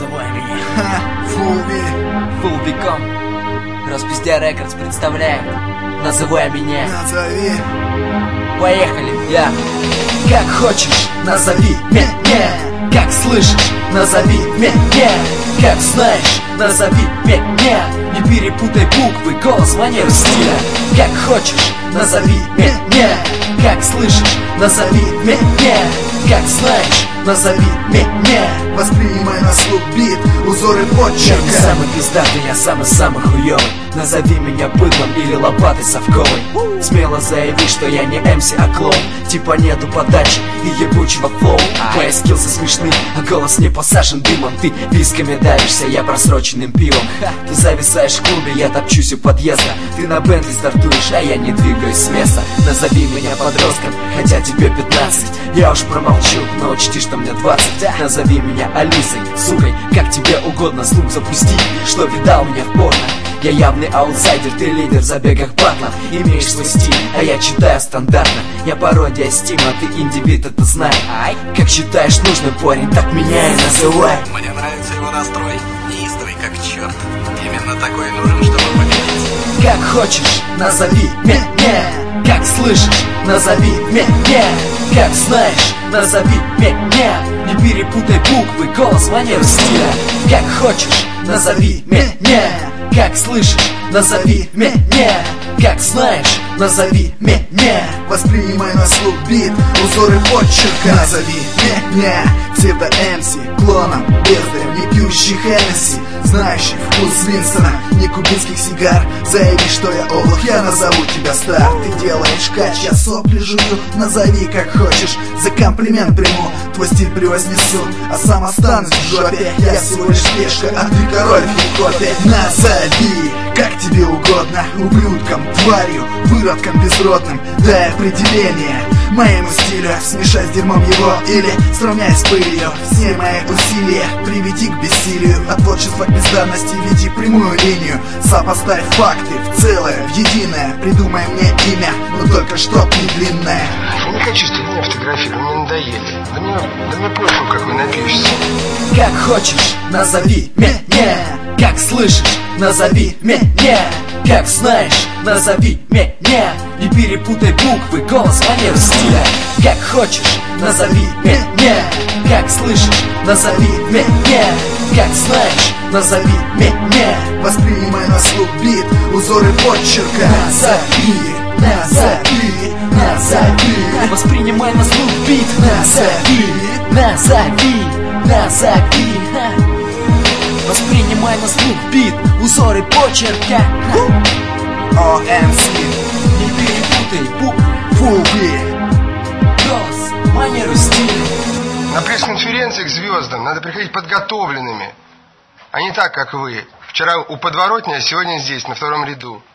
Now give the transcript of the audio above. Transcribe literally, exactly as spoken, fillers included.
Называй меня Фулби Фулбиком. Распиздя Рекордс представляет Называй меня. Назови. Поехали, я. Как хочешь, назови меня. Как слышишь, назови меня. Как знаешь, назови меня. Не перепутай буквы, голос, манеру, стиля. Как хочешь, назови меня. Как слышишь, назови меня. Как знаешь, назови меня. Воспринимай на слух бит, узоры почерка. Я не самый пиздатый, я самый-самый хуёвый. Назови меня быдлом или лопатой совковой. Смело заяви, что я не эм си, а клоун. Типа нету подачи и ебучего флоу. Мои скиллсы смешны, а голос не посажен дымом. Ты висками давишься, я просроченным пивом. Ты зависаешь в клубе, я топчусь у подъезда. Ты на Бентли стартуешь, а я не двигаюсь с места. Назови меня подростком, хотя тебе пятнадцать. Я уж промолчу, но учти, что мне двадцать. Назови меня Алисой, сукой, как тебе угодно. Звук запусти, что видал меня в порно. Я явный аутсайдер, ты лидер в забегах батлов. Имеешь свой стиль, а я читаю стандартно. Я пародия Стима, ты индивид, это знай. Ай, как считаешь нужным, парень, так меня и называй. Мне нравится его настрой, неистовый как черт. Именно такой нужен, чтобы победить. Как хочешь, назови меня. Как слышишь, назови меня. Как знаешь, назови меня. Не перепутай буквы, голос, манеру, стиля. Как хочешь, назови меня. Как слышишь, назови меня. Как знаешь, назови меня. Воспринимай на слух бит, узоры почерка. Назови меня, псевдо-эм си, клоном, бездарем, не пьющий Хеннесси, знающий вкус Винстона, не кубинских сигар. Заяви, что я олух, я назову тебя стар. Ты делаешь кач, я сопли жую. Назови как хочешь, за комплимент приму. Твой стиль превознесу, а сам останусь в жопе. Я всего лишь пешка, а ты король в хип-хопе. Назови, как тебе угодно, ублюдком, тварью, выродком безродным. Дай определение моему стилю, смешай с дерьмом его или сравняй с пылью. Все мои усилия приведи к бессилию, от творчества к бездарности веди прямую линию. Сопоставь факты в целое, в единое. Придумай мне имя, но только чтоб не длинное. Я не хочу с тобой фотографировать, мне надоели. Да мне, да мне пофиг, как вы напишете. Как хочешь, назови меня. Как слышишь, назови меня. Как знаешь, назови меня. Не перепутай буквы, голос, манеру, стиля. Как хочешь, назови меня. Как слышишь, назови меня. Как знаешь, назови меня. Воспринимай на слух бит, узоры почерка. Назови, назови, назови. Воспринимай на слух бит. Назови, назови, назови. Воспринимай на слух бит, узоры почерка. о эм си, Не перепутай буквы, Фулби. голос, манеру, стиль. На пресс-конференции к звездам надо приходить подготовленными, а не так, как вы. Вчера у подворотни, а сегодня здесь, на втором ряду.